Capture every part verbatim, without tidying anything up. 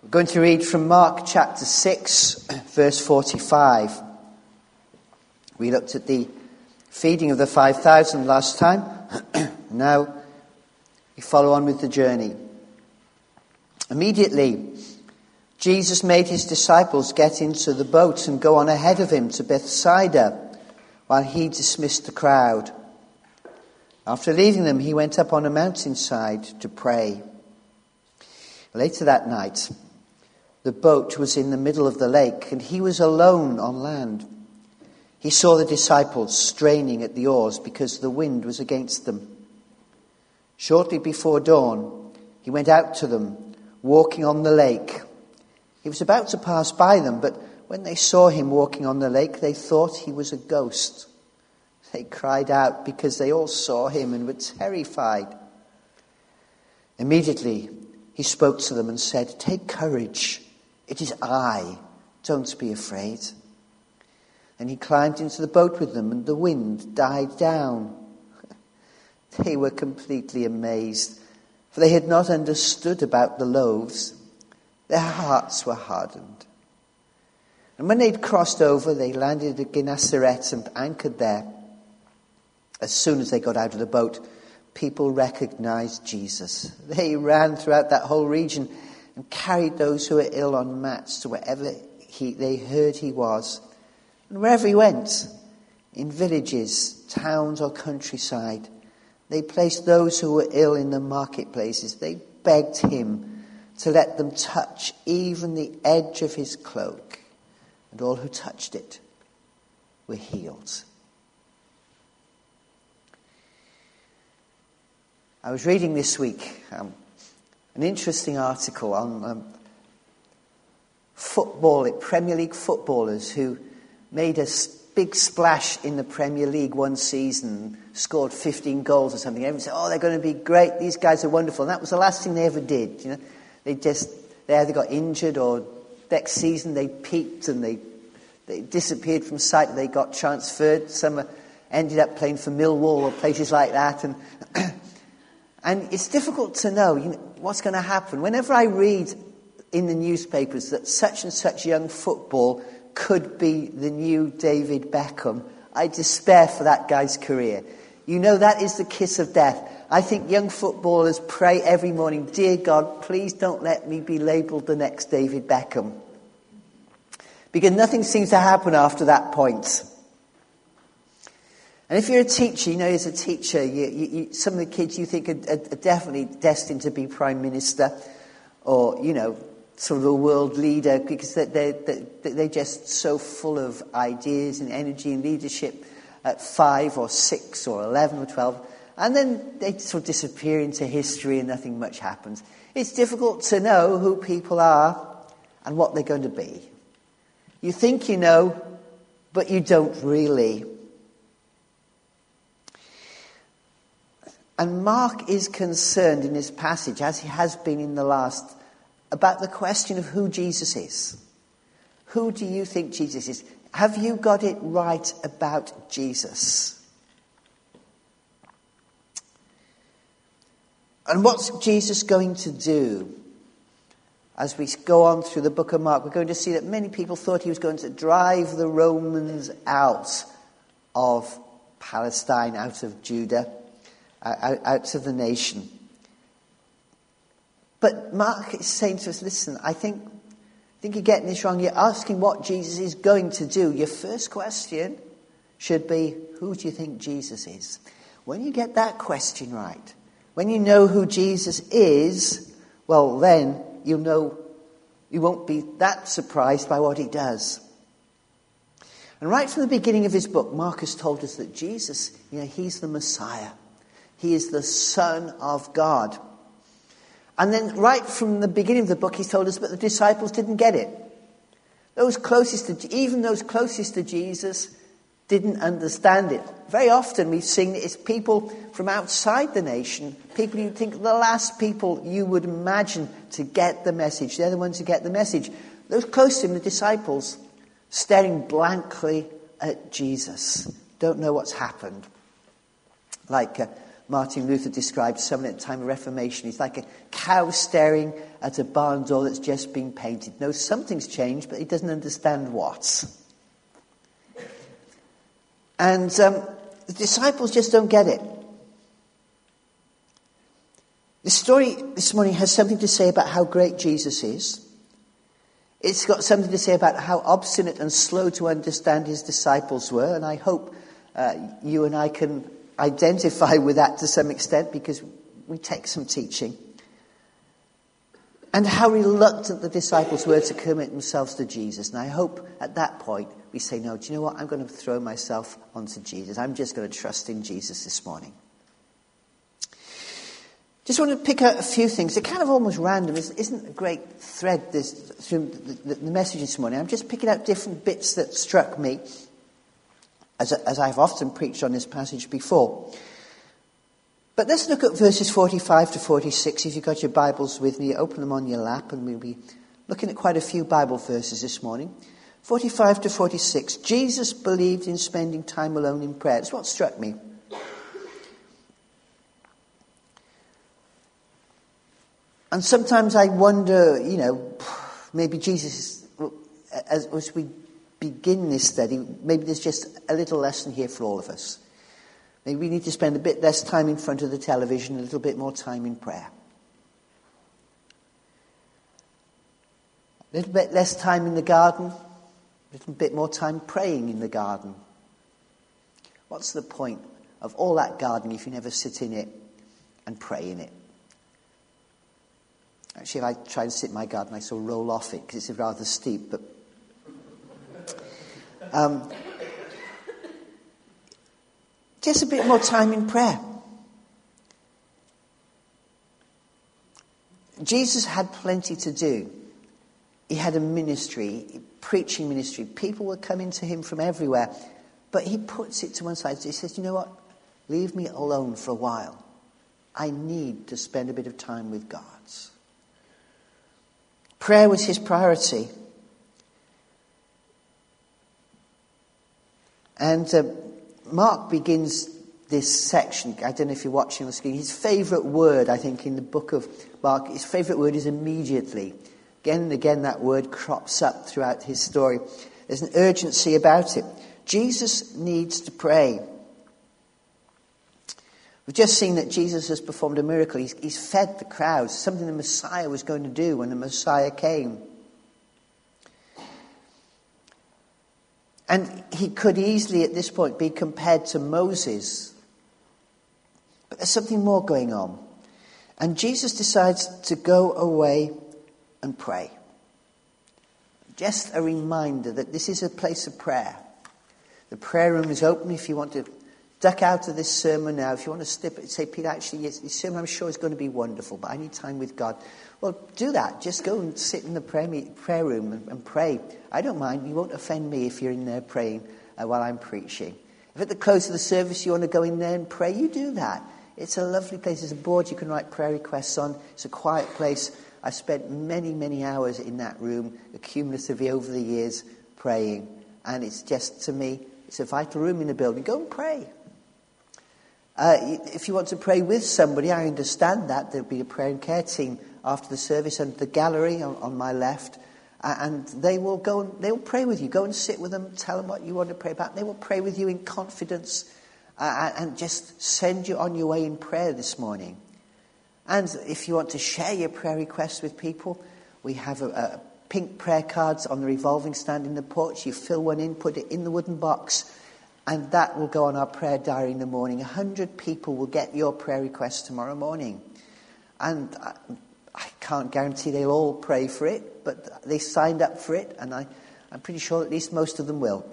We're going to read from Mark chapter six, verse forty-five. We looked at the feeding of the five thousand last time. Now we follow on with the journey. Immediately, Jesus made his disciples get into the boat and go on ahead of him to Bethsaida, while he dismissed the crowd. After leaving them, he went up on a mountainside to pray. Later that night, the boat was in the middle of the lake, and he was alone on land. He saw the disciples straining at the oars because the wind was against them. Shortly before dawn, he went out to them, walking on the lake. He was about to pass by them, but when they saw him walking on the lake, they thought he was a ghost. They cried out because they all saw him and were terrified. Immediately, he spoke to them and said, "Take courage. It is I. Don't be afraid." And he climbed into the boat with them, and the wind died down. They were completely amazed, for they had not understood about the loaves. Their hearts were hardened. And when they'd crossed over, they landed at Gennesaret and anchored there. As soon as they got out of the boat, people recognized Jesus. They ran throughout that whole region and carried those who were ill on mats to wherever he, they heard he was. And wherever he went, in villages, towns or countryside, they placed those who were ill in the marketplaces. They begged him to let them touch even the edge of his cloak. And all who touched it were healed. I was reading this week um, an interesting article on um, football, Premier League footballers who made a big splash in the Premier League one season, scored fifteen goals or something. Everyone said, "Oh, they're going to be great. These guys are wonderful." And that was the last thing they ever did. You know, they just they either got injured or next season they peaked and they they disappeared from sight. They got transferred. Some ended up playing for Millwall or places like that, and. And it's difficult to know, you know what's going to happen. Whenever I read in the newspapers that such and such young football could be the new David Beckham, I despair for that guy's career. You know, that is the kiss of death. I think young footballers pray every morning, "Dear God, please don't let me be labelled the next David Beckham." Because nothing seems to happen after that point. And if you're a teacher, you know, as a teacher, you, you, you, some of the kids you think are, are definitely destined to be Prime Minister or, you know, sort of a world leader because they're, they're, they're just so full of ideas and energy and leadership at five or six or eleven or twelve. And then they sort of disappear into history and nothing much happens. It's difficult to know who people are and what they're going to be. You think you know, but you don't really. And Mark is concerned in this passage, as he has been in the last, about the question of who Jesus is. Who do you think Jesus is? Have you got it right about Jesus? And what's Jesus going to do? As we go on through the book of Mark, we're going to see that many people thought he was going to drive the Romans out of Palestine, out of Judah. Out, out to the nation. But Mark is saying to us, listen, I think, I think you're getting this wrong. You're asking what Jesus is going to do. Your first question should be, who do you think Jesus is? When you get that question right, when you know who Jesus is, well, then you'll know, you won't be that surprised by what he does. And right from the beginning of his book, Mark has told us that Jesus, you know, he's the Messiah. He is the Son of God. And then right from the beginning of the book, he's told us, but the disciples didn't get it. Those closest to, even those closest to Jesus didn't understand it. Very often we've seen it's people from outside the nation, people you think are the last people you would imagine to get the message. They're the ones who get the message. Those close to him, the disciples, staring blankly at Jesus, don't know what's happened. Like uh, Martin Luther described someone at the time of Reformation. He's like a cow staring at a barn door that's just been painted. Knows something's changed, but he doesn't understand what. And um, the disciples just don't get it. The story this morning has something to say about how great Jesus is. It's got something to say about how obstinate and slow to understand his disciples were. And I hope uh, you and I can identify with that to some extent, because we take some teaching. And how reluctant the disciples were to commit themselves to Jesus. And I hope at that point we say, no, do you know what? I'm going to throw myself onto Jesus. I'm just going to trust in Jesus this morning. Just want to pick out a few things. They're kind of almost random. It isn't a great thread this, through the, the message this morning. I'm just picking out different bits that struck me, as, as I've often preached on this passage before. But let's look at verses forty-five to forty-six. If you've got your Bibles with me, open them on your lap, and we'll be looking at quite a few Bible verses this morning. forty-five to forty-six. Jesus believed in spending time alone in prayer. That's what struck me. And sometimes I wonder, you know, maybe Jesus, as, as we begin this study, maybe there's just a little lesson here for all of us. Maybe we need to spend a bit less time in front of the television, a little bit more time in prayer. A little bit less time in the garden, a little bit more time praying in the garden. What's the point of all that gardening if you never sit in it and pray in it? Actually, if I try to sit in my garden, I sort of roll off it because it's rather steep. But um, just a bit more time in prayer. Jesus had plenty to do. He had a ministry, preaching ministry. People were coming to him from everywhere. But he puts it to one side. He says, you know what? Leave me alone for a while. I need to spend a bit of time with God. Prayer was his priority. And uh, Mark begins this section. I don't know if you're watching on the screen. His favourite word, I think, in the book of Mark, his favourite word is immediately. Again and again that word crops up throughout his story. There's an urgency about it. Jesus needs to pray. We've just seen that Jesus has performed a miracle. He's, he's fed the crowds, something the Messiah was going to do when the Messiah came. And he could easily at this point be compared to Moses. But there's something more going on. And Jesus decides to go away and pray. Just a reminder that this is a place of prayer. The prayer room is open if you want to duck out of this sermon now. If you want to step it, say, Peter, actually, yes, this sermon I'm sure is going to be wonderful, but I need time with God. Well, do that. Just go and sit in the prayer, meet, prayer room and, and pray. I don't mind. You won't offend me if you're in there praying uh, while I'm preaching. If at the close of the service you want to go in there and pray, you do that. It's a lovely place. There's a board you can write prayer requests on. It's a quiet place. I spent many, many hours in that room, cumulatively over the years, praying. And it's just, to me, it's a vital room in the building. Go and pray. Uh, if you want to pray with somebody, I understand that. There'll be a prayer and care team after the service under the gallery on, on my left. Uh, and they will go and they will pray with you. Go and sit with them, tell them what you want to pray about. They will pray with you in confidence uh, and just send you on your way in prayer this morning. And if you want to share your prayer requests with people, we have a, a pink prayer cards on the revolving stand in the porch. You fill one in, put it in the wooden box, and that will go on our prayer diary in the morning. A hundred people will get your prayer requests tomorrow morning. And I, I can't guarantee they'll all pray for it, but they signed up for it, and I, I'm pretty sure at least most of them will.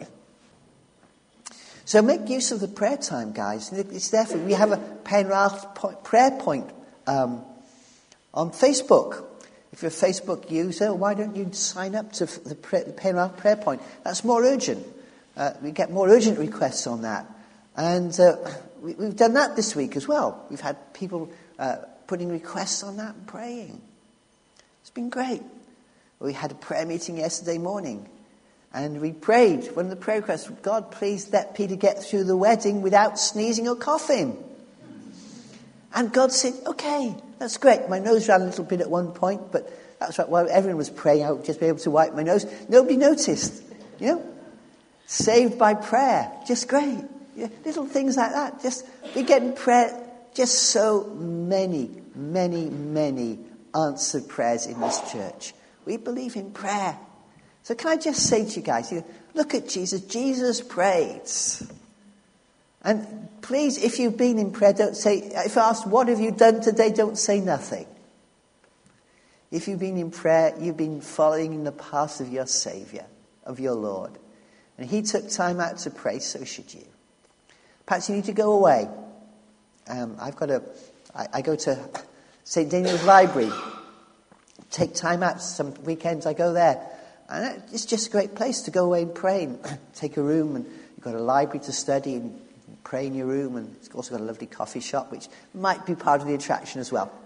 So make use of the prayer time, guys. It's there for we have a Penrith prayer point um, on Facebook. If you're a Facebook user, why don't you sign up to the Penrith prayer point? That's more urgent. Uh, we get more urgent requests on that. And uh, we, we've done that this week as well. We've had people uh, putting requests on that and praying. It's been great. We had a prayer meeting yesterday morning. And we prayed. One of the prayer requests, God, please let Peter get through the wedding without sneezing or coughing. And God said, okay, That's great. My nose ran a little bit at one point, but that's right. While everyone was praying, I would just be able to wipe my nose. Nobody noticed. You know? Saved by prayer. Just great. Yeah, little things like that. Just we get prayer. Just so many, many, many answered prayers in this church. We believe in prayer. So can I just say to you guys, you look at Jesus. Jesus prayed. And please, if you've been in prayer, don't say, if asked, what have you done today, don't say nothing. If you've been in prayer, you've been following in the path of your Saviour, of your Lord. And he took time out to pray, so should you. Perhaps you need to go away. Um, I've got a, I, I go to Saint Daniel's Library. Take time out. Some weekends I go there. And it's just a great place to go away and pray. And take a room, and you've got a library to study and pray in your room. And it's also got a lovely coffee shop, which might be part of the attraction as well.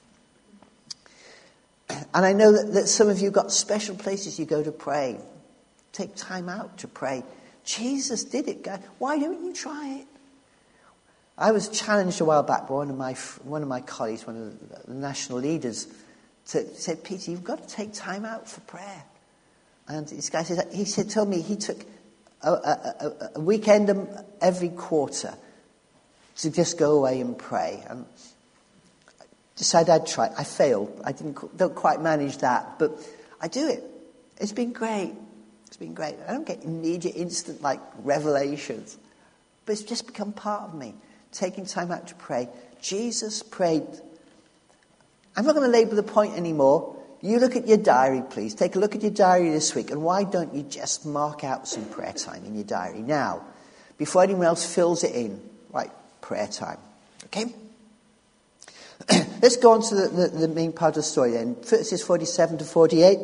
And I know that, that some of you got special places you go to pray. Take time out to pray. Jesus did it, guys. Why don't you try it? I was challenged a while back by one of my one of my colleagues, one of the national leaders, to, said, Peter, you've got to take time out for prayer. And this guy said, he said, told me he took a, a, a, a weekend every quarter to just go away and pray. And decided I'd try. I failed. I didn't don't quite manage that, but I do it. It's been great. It's been great. I don't get immediate, instant like revelations, but it's just become part of me. Taking time out to pray. Jesus prayed. I'm not going to labour the point anymore. You look at your diary, please. Take a look at your diary this week, and why don't you just mark out some prayer time in your diary now, before anyone else fills it in? Right, prayer time. Okay? Let's go on to the, the, the main part of the story then. Verses forty-seven to forty-eight.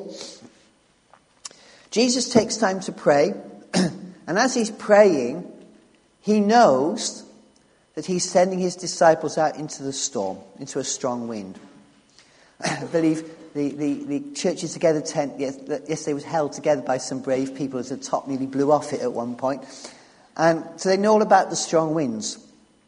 Jesus takes time to pray, and as he's praying, he knows that he's sending his disciples out into the storm, into a strong wind. I believe the, the, the Churches Together tent yesterday was held together by some brave people as the top nearly blew off it at one point. And so they know all about the strong winds.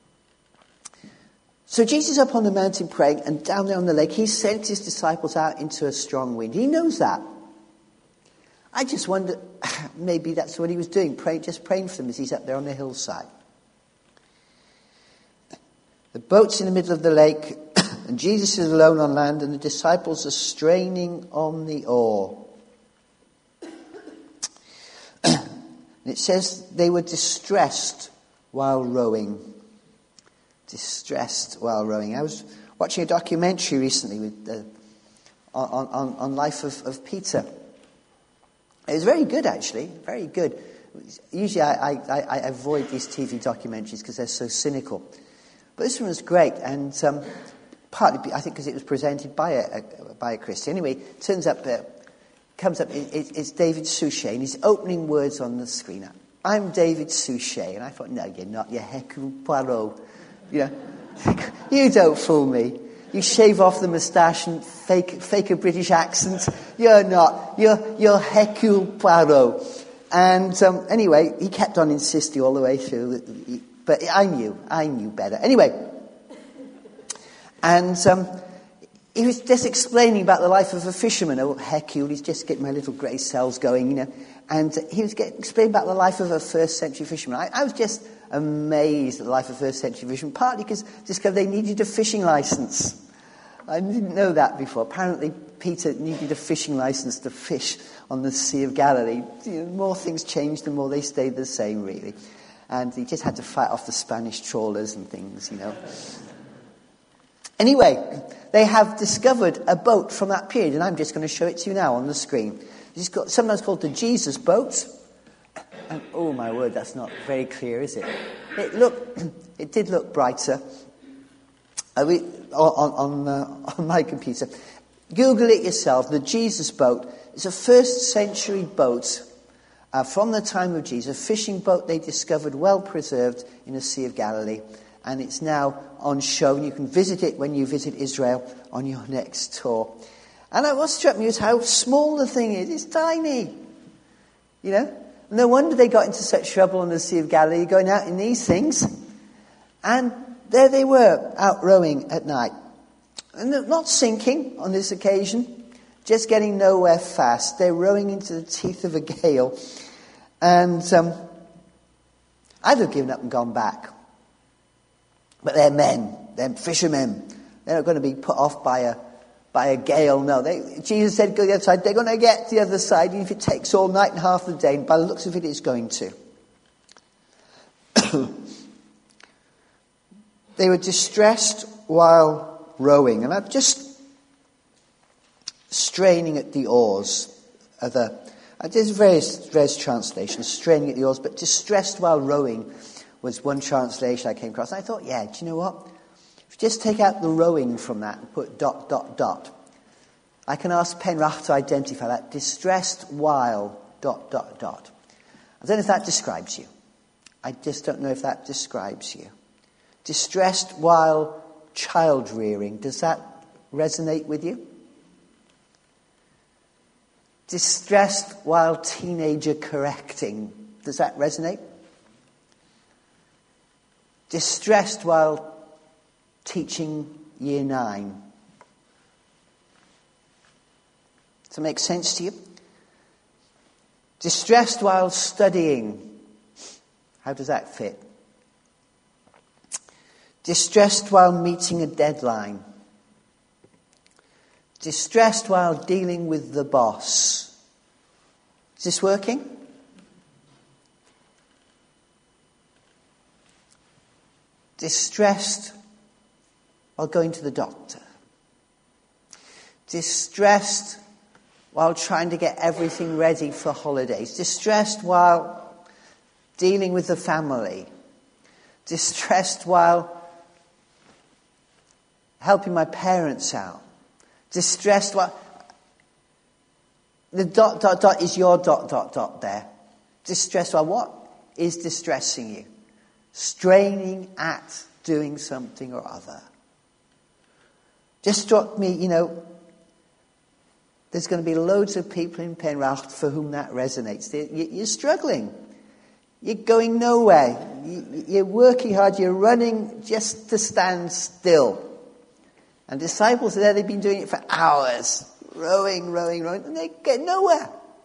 So Jesus is up on the mountain praying, and down there on the lake, he sent his disciples out into a strong wind. He knows that. I just wonder, maybe that's what he was doing, pray, just praying for them as he's up there on the hillside. The boat's in the middle of the lake, and Jesus is alone on land, and the disciples are straining on the oar. And it says they were distressed while rowing. Distressed while rowing. I was watching a documentary recently with uh, on, on, on life of, of Peter. It was very good, actually, very good. Usually I, I, I avoid these T V documentaries because they're so cynical. But this one was great, and um, partly I think because it was presented by a, a by a Christian. Anyway, it turns up, uh, comes up, it, it, it's David Suchet, and his opening words on the screen are, "I'm David Suchet," and I thought, no, you're not, you're Hercule Poirot. You know, you don't fool me. You shave off the moustache and fake fake a British accent. You're not. You're you're Hercule Poirot. And um, anyway, he kept on insisting all the way through. But I knew. I knew better. Anyway. And um, he was just explaining about the life of a fisherman. Oh, Hercule, he's just getting my little grey cells going, you know. And he was getting, explaining about the life of a first century fisherman. I, I was just amazed at the life of a first century fisherman, partly because discovered they needed a fishing license. I didn't know that before. Apparently, Peter needed a fishing license to fish on the Sea of Galilee. You know, more things changed, the more they stayed the same, really. And he just had to fight off the Spanish trawlers and things, you know. Anyway, they have discovered a boat from that period, and I'm just going to show it to you now on the screen. It's got, sometimes called the Jesus boat. And, oh, my word, that's not very clear, is it? It looked, it did look brighter uh, we, on, on, uh, on my computer. Google it yourself, the Jesus boat. It's a first century boat uh, from the time of Jesus, a fishing boat they discovered, well preserved in the Sea of Galilee. And it's now on show, and you can visit it when you visit Israel on your next tour. And what struck me was how small the thing is. It's tiny. You know? No wonder they got into such trouble on the Sea of Galilee, going out in these things. And there they were, out rowing at night. And they're not sinking on this occasion, just getting nowhere fast. They're rowing into the teeth of a gale. And um, I'd have given up and gone back. But they're men. They're fishermen. They're not going to be put off by a by a gale. No, they, Jesus said go the other side. They're going to get to the other side, even if it takes all night and half the day. And by the looks of it, it's going to. They were distressed while rowing. And I'm just straining at the oars. Of the, there's various, various translations, straining at the oars, but distressed while rowing was one translation I came across. And I thought, yeah, do you know what? If you just take out the rowing from that and put dot, dot, dot, I can ask Penrach to identify that. Distressed while dot, dot, dot. I don't know if that describes you. I just don't know if that describes you. Distressed while child rearing. Does that resonate with you? Distressed while teenager correcting. Does that resonate? Distressed while teaching year nine. Does that make sense to you? Distressed while studying. How does that fit? Distressed while meeting a deadline. Distressed while dealing with the boss. Is this working? Distressed while going to the doctor. Distressed while trying to get everything ready for holidays. Distressed while dealing with the family. Distressed while helping my parents out. Distressed while... The dot, dot, dot is your dot, dot, dot there. Distressed while what is distressing you? Straining at doing something or other. Just struck me, you know, there's going to be loads of people in Penrach for whom that resonates. You're struggling. You're going nowhere. You're working hard. You're running just to stand still. And disciples are there, they've been doing it for hours. Rowing, rowing, rowing, and they get nowhere.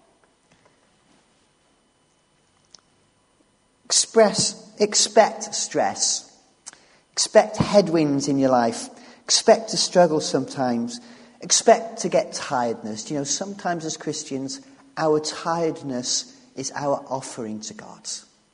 Express, expect stress. Expect headwinds in your life. Expect to struggle sometimes. Expect to get tiredness. You know, sometimes as Christians, our tiredness is our offering to God.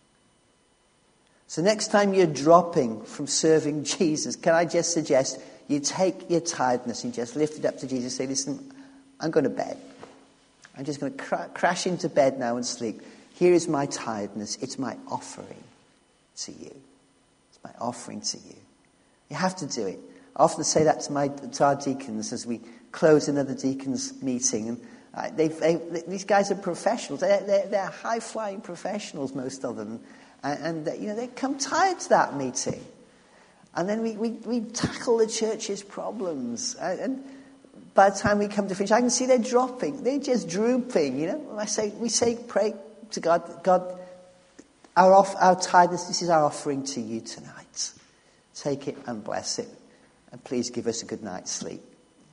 So next time you're dropping from serving Jesus, can I just suggest you take your tiredness and just lift it up to Jesus and say, listen, I'm going to bed. I'm just going to cr- crash into bed now and sleep. Here is my tiredness. It's my offering to you. It's my offering to you. You have to do it. I often say that to, my, to our deacons as we close another deacons meeting. And uh, they, they, these guys are professionals. They're, they're, they're high-flying professionals, most of them. And, and you know, they come tired to that meeting. And then we, we, we tackle the church's problems. And, and by the time we come to finish, I can see they're dropping. They're just drooping, you know. I say, we say, pray to God, God, our, off, our tiredness, this is our offering to you tonight. Take it and bless it. And please give us a good night's sleep.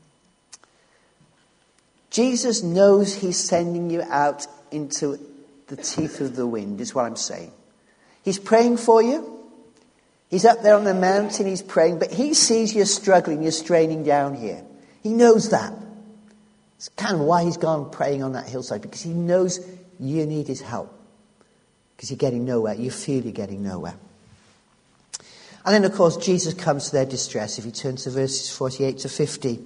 Jesus knows he's sending you out into the teeth of the wind, is what I'm saying. He's praying for you. He's up there on the mountain, he's praying, but he sees you're struggling, you're straining down here. He knows that. It's kind of why he's gone praying on that hillside, because he knows you need his help. Because you're getting nowhere. You feel you're getting nowhere. And then, of course, Jesus comes to their distress. If you turn to verses forty-eight to fifty.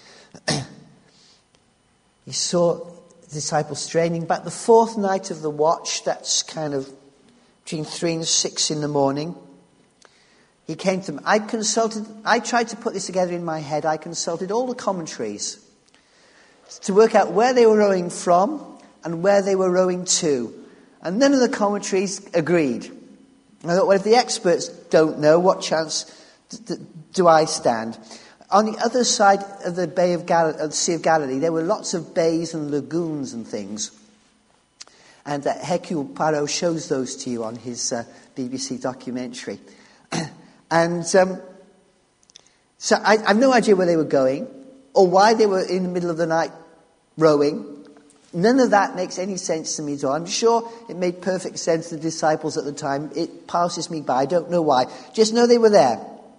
He saw the disciples straining back. The fourth night of the watch, that's kind of between three and six in the morning. He came to them. I consulted, I tried to put this together in my head. I consulted all the commentaries to work out where they were rowing from and where they were rowing to. And none of the commentaries agreed. I thought, well, if the experts don't know, what chance d- d- do I stand? On the other side of the Bay of Gal- of the Sea of Galilee, there were lots of bays and lagoons and things. And uh, Hercule Poirot shows those to you on his uh, B B C documentary. And um, So I, I have no idea where they were going or why they were in the middle of the night rowing. None of that makes any sense to me at all. I'm sure it made perfect sense to the disciples at the time. It passes me by. I don't know why. Just know they were there.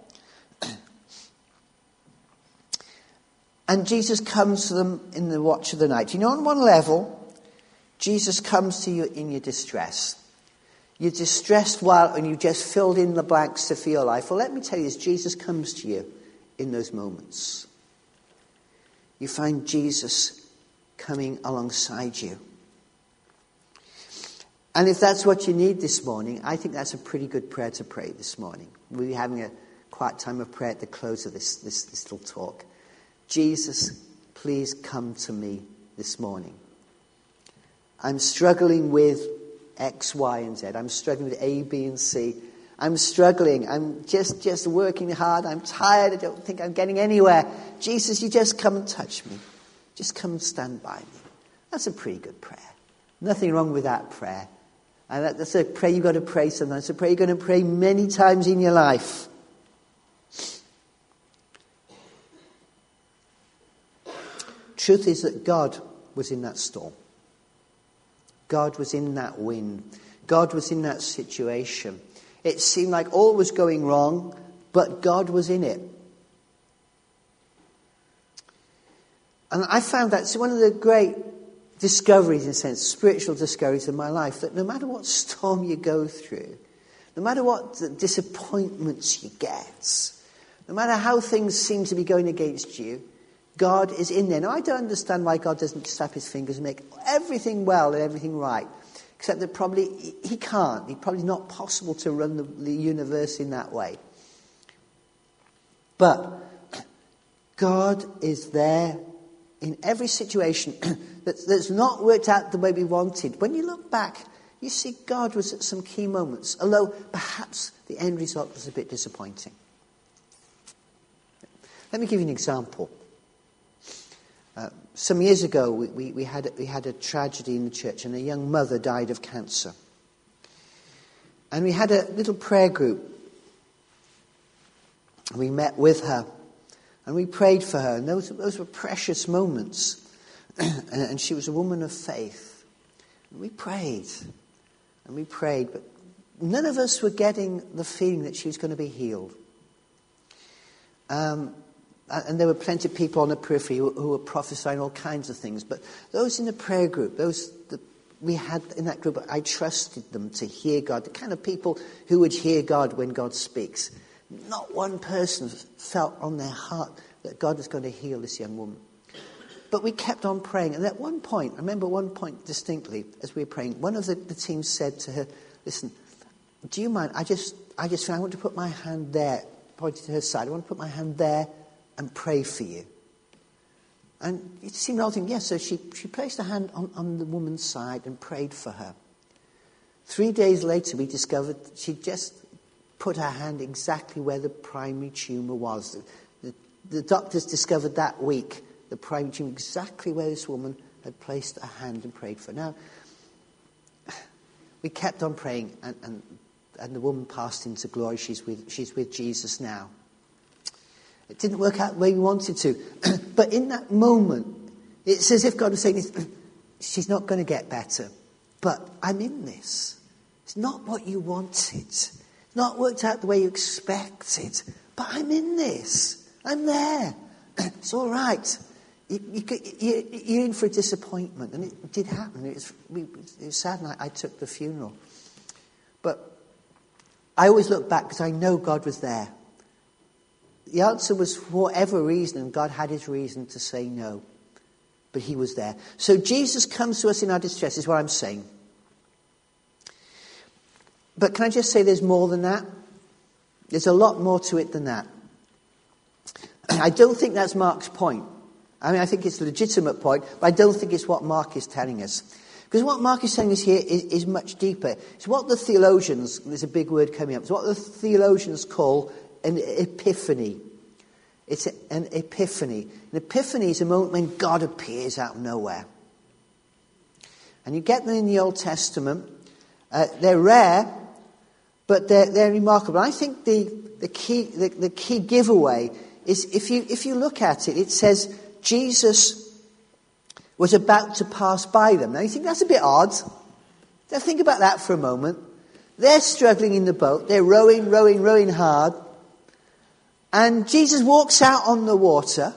And Jesus comes to them in the watch of the night. You know, on one level, Jesus comes to you in your distress. You're distressed while, and you just filled in the blanks to feel life. Well, let me tell you this. Jesus comes to you in those moments. You find Jesus coming alongside you. And if that's what you need this morning, I think that's a pretty good prayer to pray this morning. We'll be having a quiet time of prayer at the close of this, this, this little talk. Jesus, please come to me this morning. I'm struggling with X, Y, and Z. I'm struggling with A, B, and C. I'm struggling. I'm just, just working hard. I'm tired. I don't think I'm getting anywhere. Jesus, you just come and touch me. Just come and stand by me. That's a pretty good prayer. Nothing wrong with that prayer. And that, that's a prayer you've got to pray sometimes. It's a prayer you're going to pray many times in your life. Truth is that God was in that storm. God was in that wind. God was in that situation. It seemed like all was going wrong, but God was in it. And I found that's one of the great discoveries, in a sense, spiritual discoveries of my life, that no matter what storm you go through, no matter what disappointments you get, no matter how things seem to be going against you, God is in there. Now, I don't understand why God doesn't snap his fingers and make everything well and everything right. Except that probably he can't. It's probably not possible to run the, the universe in that way. But God is there in every situation that, that's not worked out the way we wanted. When you look back, you see God was at some key moments, although perhaps the end result was a bit disappointing. Let me give you an example. Uh, some years ago, we, we, we, had, we had a tragedy in the church, and a young mother died of cancer. And we had a little prayer group. We met with her, and we prayed for her. And those, those were precious moments. and, and she was a woman of faith. And we prayed, and we prayed, but none of us were getting the feeling that she was going to be healed. Um... And there were plenty of people on the periphery who, who were prophesying all kinds of things. But those in the prayer group, those that we had in that group, I trusted them to hear God. The kind of people who would hear God when God speaks. Not one person felt on their heart that God was going to heal this young woman. But we kept on praying. And at one point, I remember one point distinctly as we were praying, one of the, the team said to her, listen, do you mind? I just, I just I want to put my hand there, pointing to her side. I want to put my hand there and pray for you. And it seemed odd thing, yes, so she, she placed her hand on, on the woman's side and prayed for her. Three days later, we discovered she just put her hand exactly where the primary tumour was. The, the, the doctors discovered that week the primary tumour exactly where this woman had placed her hand and prayed for her. Now, we kept on praying, and, and, and the woman passed into glory. She's with, she's with Jesus now. It didn't work out the way we wanted to. But in that moment, it's as if God was saying, she's not going to get better. But I'm in this. It's not what you wanted. It's not worked out the way you expected. But I'm in this. I'm there. It's all right. You, you, you, you're in for a disappointment. And it did happen. It was, it was sad, and I, I took the funeral. But I always look back because I know God was there. The answer was for whatever reason, and God had his reason to say no. But he was there. So Jesus comes to us in our distress, is what I'm saying. But can I just say there's more than that? There's a lot more to it than that. I don't think that's Mark's point. I mean, I think it's a legitimate point, but I don't think it's what Mark is telling us. Because what Mark is telling us here is, is much deeper. It's what the theologians, there's a big word coming up, it's what the theologians call an epiphany. It's an epiphany. An epiphany is a moment when God appears out of nowhere. And you get them in the Old Testament. Uh, they're rare, but they're, they're remarkable. I think the, the key the, the key giveaway is if you if you look at it, it says Jesus was about to pass by them. Now you think that's a bit odd. Now think about that for a moment. They're struggling in the boat. They're rowing, rowing, rowing hard. And Jesus walks out on the water.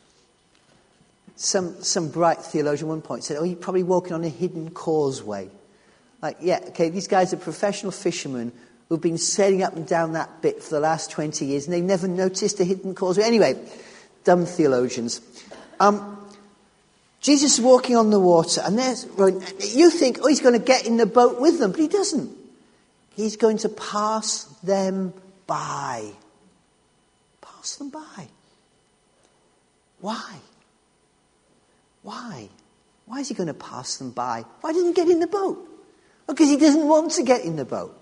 Some some bright theologian at one point said, oh, he's probably walking on a hidden causeway. Like, yeah, okay, these guys are professional fishermen who've been sailing up and down that bit for the last twenty years, and they've never noticed a hidden causeway. Anyway, dumb theologians. Um, Jesus is walking on the water, and there's you think, oh, he's going to get in the boat with them, but he doesn't. He's going to pass them by. Pass them by. Why? Why? Why is he going to pass them by? Why didn't he get in the boat? Because he doesn't want to get in the boat.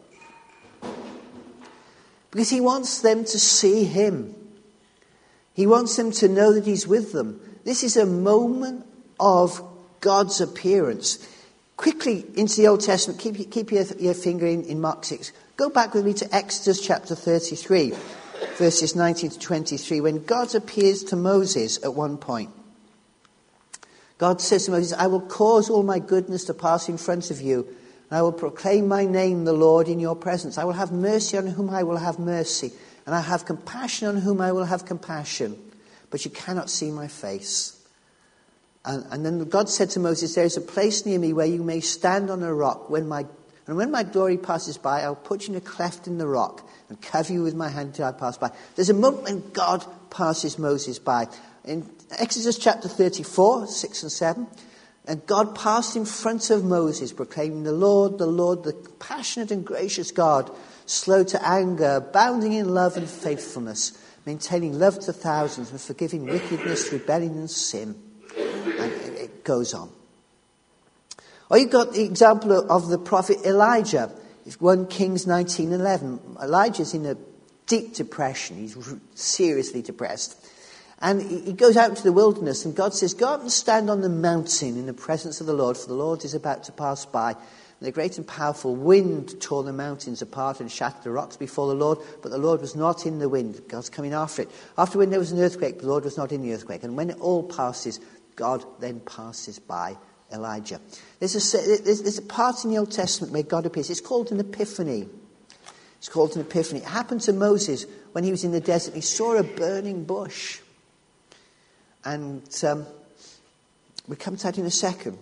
Because he wants them to see him. He wants them to know that he's with them. This is a moment of God's appearance. Quickly into the Old Testament, keep, keep your, your finger in, in Mark six. Go back with me to Exodus chapter thirty-three, verses nineteen to twenty-three, when God appears to Moses at one point. God says to Moses, I will cause all my goodness to pass in front of you, and I will proclaim my name, the Lord, in your presence. I will have mercy on whom I will have mercy, and I have compassion on whom I will have compassion. But you cannot see my face. And, and then God said to Moses, there is a place near me where you may stand on a rock. When my, and when my glory passes by, I'll put you in a cleft in the rock and cover you with my hand until I pass by. There's a moment when God passes Moses by. In Exodus chapter thirty-four, six and seven, and God passed in front of Moses, proclaiming, the Lord, the Lord, the passionate and gracious God, slow to anger, abounding in love and faithfulness, maintaining love to thousands, and forgiving wickedness, rebellion and sin. And it goes on. Or you've got the example of the prophet Elijah. It's First Kings nineteen eleven. Elijah's in a deep depression. He's seriously depressed. And he goes out into the wilderness, and God says, go up and stand on the mountain in the presence of the Lord, for the Lord is about to pass by. And a great and powerful wind tore the mountains apart and shattered the rocks before the Lord, but the Lord was not in the wind. God's coming after it. After when there was an earthquake, the Lord was not in the earthquake. And when it all passes, God then passes by Elijah. There's a, there's, there's a part in the Old Testament where God appears. It's called an epiphany. It's called an epiphany. It happened to Moses when he was in the desert. He saw a burning bush. And um, we'll come to that in a second.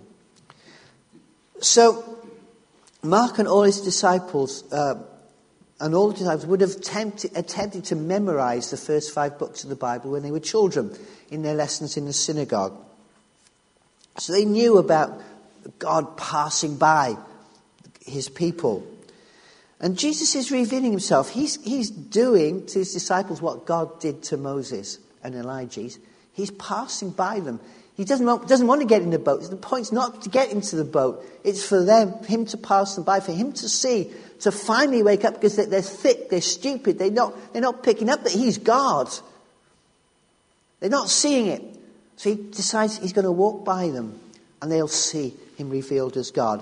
So, Mark and all his disciples, uh, and all the disciples would have tempted, attempted to memorize the first five books of the Bible when they were children in their lessons in the synagogue. So they knew about God passing by his people. And Jesus is revealing himself. He's, he's doing to his disciples what God did to Moses and Elijah. He's passing by them. He doesn't want, doesn't want to get in the boat. The point's not to get into the boat. It's for them, him to pass them by, for him to see, to finally wake up, because they're, they're thick, they're stupid, they're not, they're not picking up that he's God. They're not seeing it. So he decides he's going to walk by them, and they'll see him revealed as God.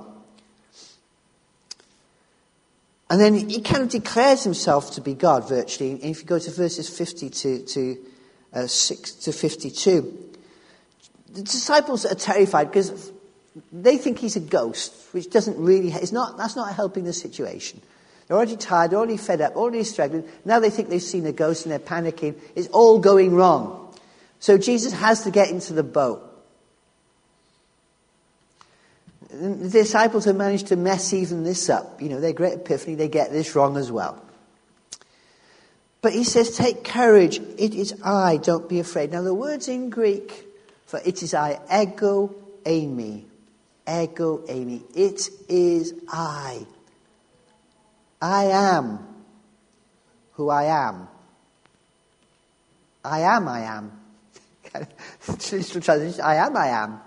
And then he kind of declares himself to be God, virtually. And if you go to verses fifty to, to Uh, six to fifty-two. The disciples are terrified because they think he's a ghost, which doesn't really, it's not, that's not helping the situation. They're already tired, already fed up, already struggling. Now they think they've seen a ghost and they're panicking. It's all going wrong. So Jesus has to get into the boat. And the disciples have managed to mess even this up. You know, their great epiphany, they get this wrong as well. But he says, take courage, it is I, don't be afraid. Now the word's in Greek for it is I, ego eimi, ego eimi. It is I. I am who I am. I am, I am. Traditional translation, I am, I am.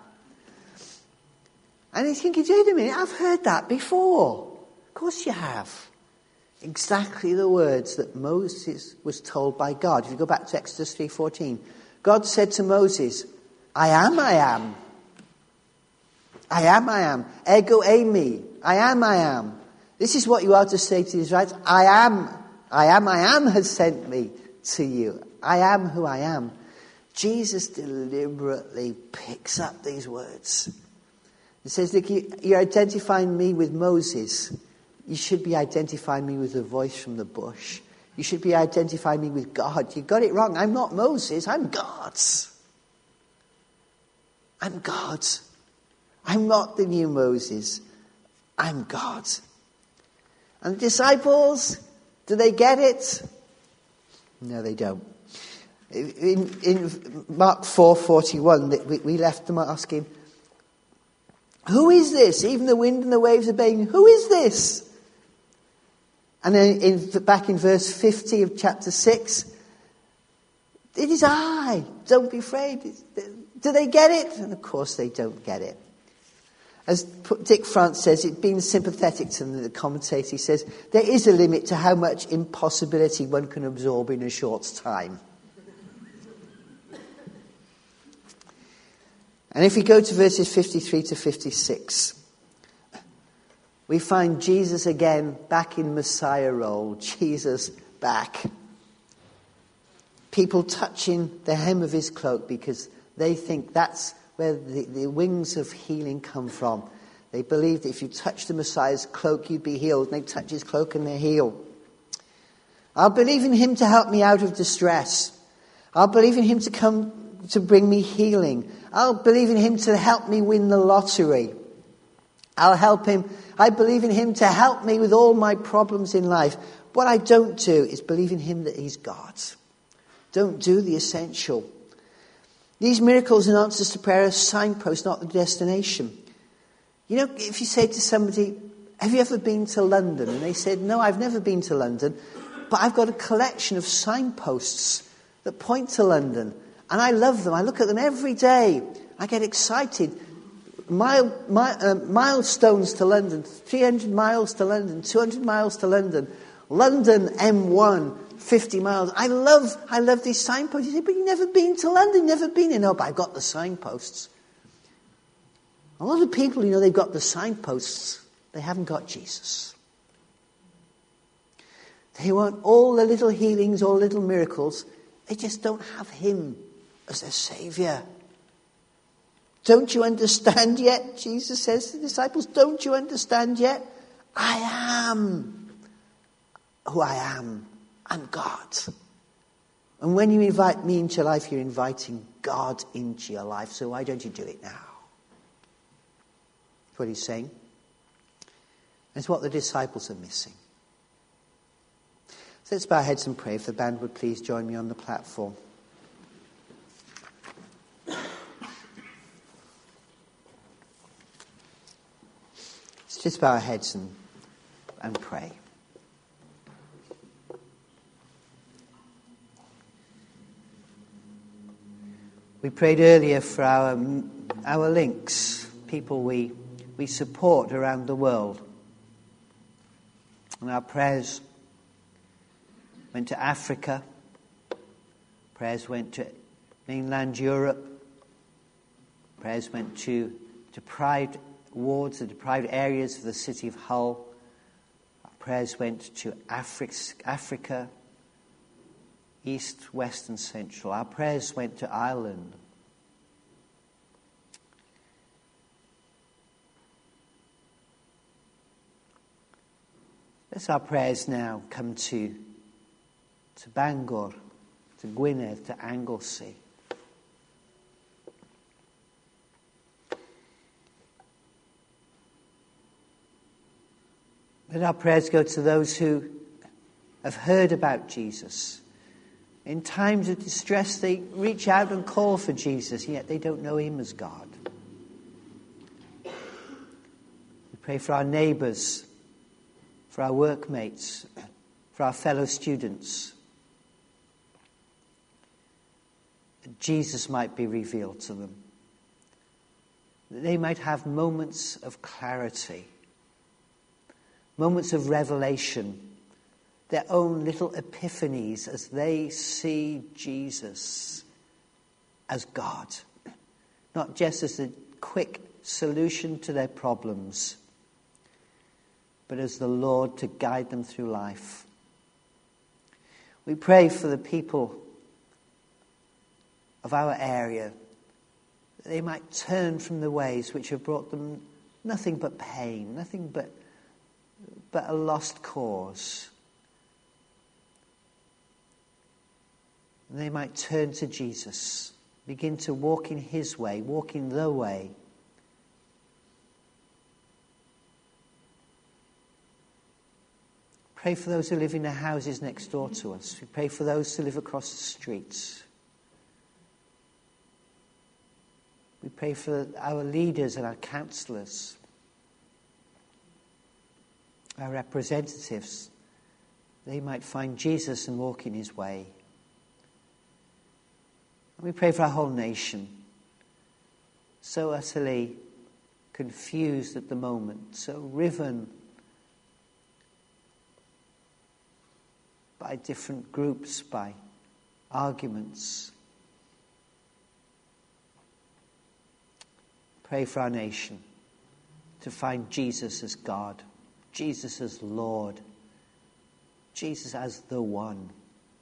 And he's thinking, wait a minute, I've heard that before. Of course you have. Exactly the words that Moses was told by God. If you go back to Exodus three fourteen, God said to Moses, I am, I am. I am, I am. Ego eimi. I am, I am. This is what you are to say to the Israelites. I am, I am, I am has sent me to you. I am who I am, Jesus deliberately picks up these words. It says, look, you, you're identifying me with Moses. You should be identifying me with the voice from the bush. You should be identifying me with God. You got it wrong. I'm not Moses. I'm God's. I'm God's. I'm not the new Moses. I'm God's. And the disciples, do they get it? No, they don't. In, in Mark four forty-one, we, we left them asking, who is this? Even the wind and the waves are obeying. Who is this? And then in, back in verse fifty of chapter six, it is I. Don't be afraid. Do they get it? And of course they don't get it. As Dick France says, it being sympathetic to the commentator, he says, there is a limit to how much impossibility one can absorb in a short time. And if we go to verses fifty-three to fifty-six, we find Jesus again back in Messiah role. Jesus back. People touching the hem of his cloak because they think that's where the, the wings of healing come from. They believe that if you touch the Messiah's cloak, you'd be healed. And they touch his cloak and they're healed. I'll believe in him to help me out of distress. I'll believe in him to come to bring me healing. I'll believe in him to help me win the lottery. I'll help him. I believe in him to help me with all my problems in life. What I don't do is believe in him that he's God. Don't do the essential. These miracles and answers to prayer are signposts, not the destination. You know, if you say to somebody, have you ever been to London? And they said, no, I've never been to London, but I've got a collection of signposts that point to London. And I love them. I look at them every day. I get excited. Mile, mile, uh, milestones to London, three hundred miles to London, two hundred miles to London, London M one, fifty miles. I love, I love these signposts. You say, but you've never been to London, you've never been here. No, but I've got the signposts. A lot of people, you know, they've got the signposts. They haven't got Jesus. They want all the little healings, all little miracles. They just don't have him as their Saviour. Don't you understand yet? Jesus says to the disciples, don't you understand yet? I am who I am. I'm God. And when you invite me into your life, you're inviting God into your life. So why don't you do it now? That's what he's saying. It's what the disciples are missing. So let's bow our heads and pray. If the band would please join me on the platform. Let's just bow our heads and, and pray. We prayed earlier for our our links, people we we support around the world. And our prayers went to Africa. Prayers went to mainland Europe. Prayers went to deprived wards, the deprived areas of the city of Hull. Our prayers went to Afri- Africa, East, West and Central. Our prayers went to Ireland. Let our prayers now come to, to Bangor, to Gwynedd, to Anglesey. Let our prayers go to those who have heard about Jesus. In times of distress, they reach out and call for Jesus, yet they don't know him as God. We pray for our neighbours, for our workmates, for our fellow students, that Jesus might be revealed to them, that they might have moments of clarity, moments of revelation, their own little epiphanies as they see Jesus as God, not just as a quick solution to their problems, but as the Lord to guide them through life. We pray for the people of our area, that they might turn from the ways which have brought them nothing but pain, nothing but, but a lost cause. And they might turn to Jesus, begin to walk in his way, walk in the way. Pray for those who live in the houses next door to us. We pray for those who live across the streets. We pray for our leaders and our councillors, our representatives. They might find Jesus and walk in his way. And we pray for our whole nation, so utterly confused at the moment, so riven by different groups, by arguments. Pray for our nation to find Jesus as God, Jesus as Lord, Jesus as the one.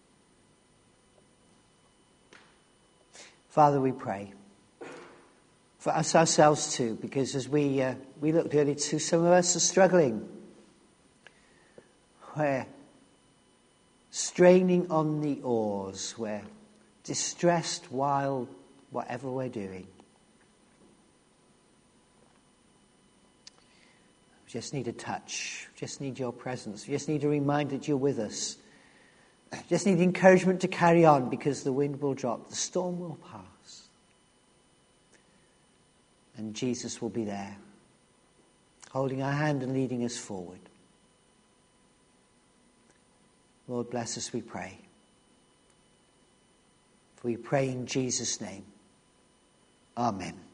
Father, we pray for us ourselves too, because as we uh, we looked earlier too, some of us are struggling. We're straining on the oars. We're distressed while whatever we're doing. We just need a touch. We just need your presence. We just need a reminder that you're with us. We just need encouragement to carry on, because the wind will drop, the storm will pass, and Jesus will be there, holding our hand and leading us forward. Lord, bless us, we pray. For we pray in Jesus' name. Amen.